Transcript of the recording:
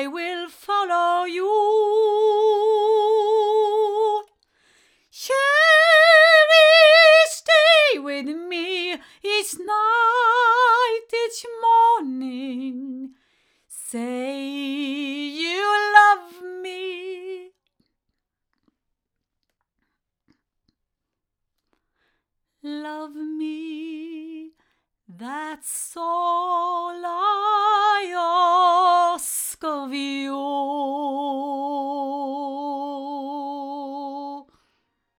I will follow you. Cherry, stay with me each night, each morning. Say you love me. Love me, that's all.